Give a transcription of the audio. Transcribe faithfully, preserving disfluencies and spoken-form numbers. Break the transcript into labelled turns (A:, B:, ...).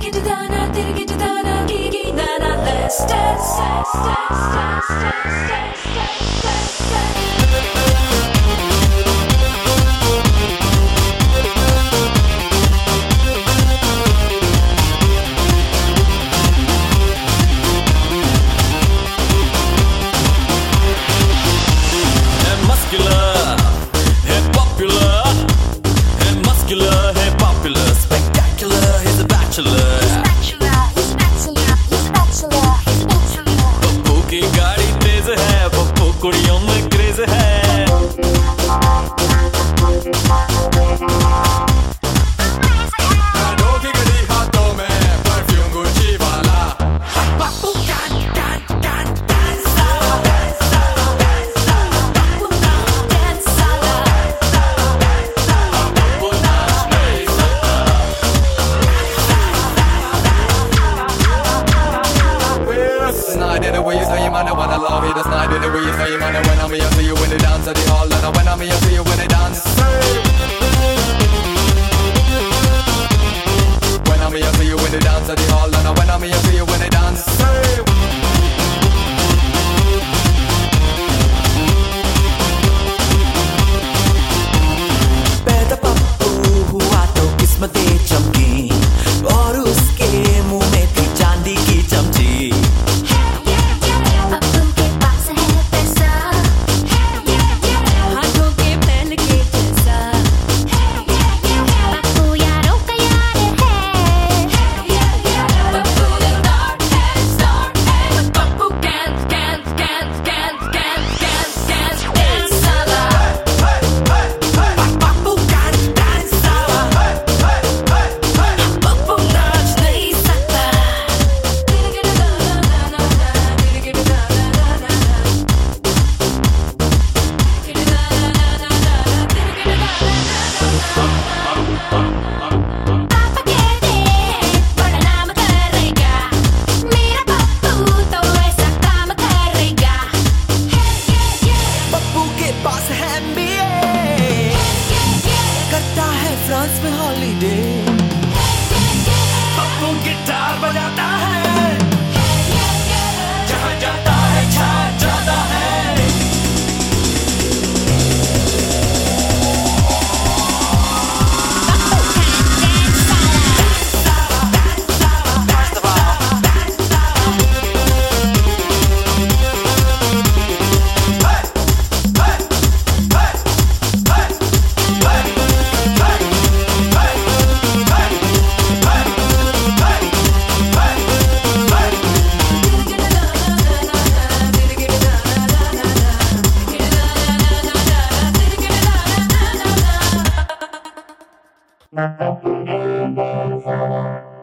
A: कुड़ियों में क्रेज है। गानों की गली हाथों में परफ्यूम गुच्ची वाला। पप्पू कैन कैन कैन डांसा डांसा डांसा पप्पू डांसा डांसा पप्पू नाच नहीं सकता। This night in the way you say you might wanna love me. This night in the way you say you might when I'm here, see you when they dance at the hall, and when I'm here, see you when they dance. When I'm here, see you when they dance at the hall, and when I'm here, see you when they dance.
B: पैदा पप्पू हुआ तो किस्मतें चमकी और उसके मुंह में थी चांदी की चमची। फ्रांस में हॉलीडे पप्पू गिटार बजाता है, जहाँ जाता है छा जाता है।
C: Thank you.